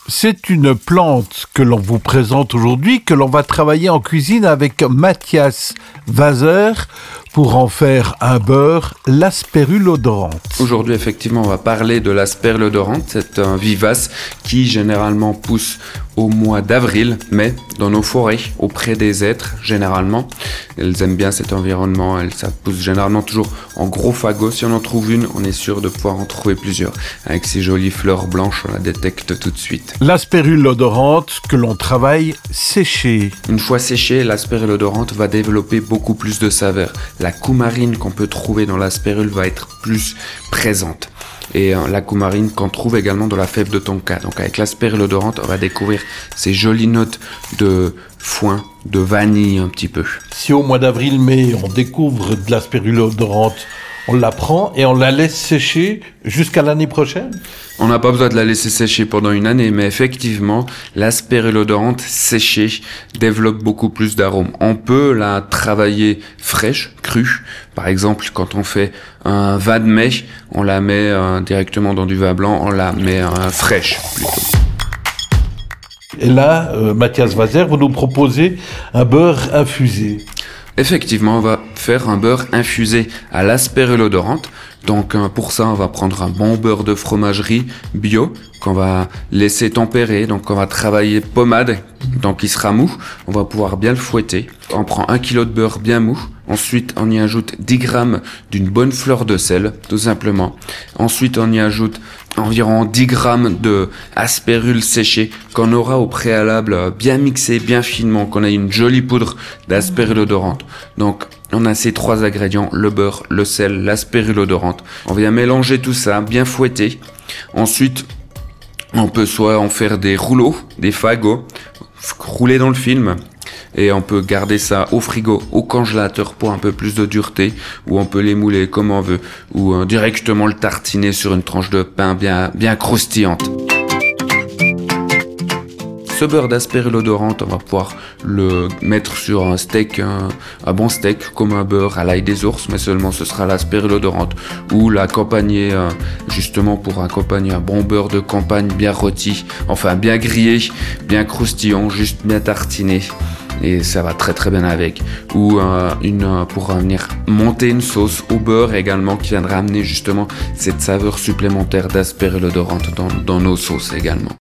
C'est une plante que l'on vous présente aujourd'hui, que l'on va travailler en cuisine avec Mathias Waser pour en faire un beurre, l'asperulodorante. Aujourd'hui, effectivement, on va parler de l'asperulodorante. C'est un vivace qui généralement pousse au mois d'avril, mai, dans nos forêts, auprès des hêtres, généralement. Elles aiment bien cet environnement. Ça pousse généralement toujours en gros fagots. Si on en trouve une, on est sûr de pouvoir en trouver plusieurs. Avec ces jolies fleurs blanches, on la détecte tout de suite. L'asperulodorante que l'on travaille séchée. Une fois séchée, l'asperulodorante va développer beaucoup plus de saveur. La coumarine qu'on peut trouver dans l'asperule va être plus présente. Et la coumarine qu'on trouve également dans la fève de tonka. Donc avec l'asperulodorante, on va découvrir ces jolies notes de foin, de vanille un petit peu. Si au mois d'avril-mai, on découvre de l'asperulodorante, on la prend et on la laisse sécher jusqu'à l'année prochaine? On n'a pas besoin de la laisser sécher pendant une année, mais effectivement, l'asperulodorante séchée développe beaucoup plus d'arômes. On peut la travailler fraîche, crue. Par exemple, quand on fait un vin de mai, on la met directement dans du vin blanc, on la met fraîche plutôt. Et là, Mathias Waser, vous nous proposez un beurre infusé. Effectivement, on va faire un beurre infusé à l'asperulodorante. Donc pour ça, on va prendre un bon beurre de fromagerie bio qu'on va laisser tempérer. Donc on va travailler pommade, donc il sera mou. On va pouvoir bien le fouetter. On prend 1 kg de beurre bien mou. Ensuite, on y ajoute 10 grammes d'une bonne fleur de sel, tout simplement. Ensuite, on y ajoute environ 10 grammes de asperule séchée qu'on aura au préalable bien mixé, bien finement, qu'on ait une jolie poudre d'asperulodorante. Donc, on a ces 3 ingrédients, le beurre, le sel, l'asperulodorante. On vient mélanger tout ça, bien fouetter. Ensuite, on peut soit en faire des rouleaux, des fagots, rouler dans le film. Et on peut garder ça au frigo, au congélateur pour un peu plus de dureté, ou on peut les mouler comme on veut, ou directement le tartiner sur une tranche de pain bien croustillante. Ce beurre d'asperulodorante, on va pouvoir le mettre sur un steak, un bon steak, comme un beurre à l'ail des ours, mais seulement ce sera l'asperulodorante, ou l'accompagner justement pour accompagner un bon beurre de campagne bien rôti, enfin bien grillé, bien croustillant, juste bien tartiné. Et ça va très très bien avec. Ou pour venir monter une sauce au beurre également qui viendra amener justement cette saveur supplémentaire d'asperulodorante dans nos sauces également.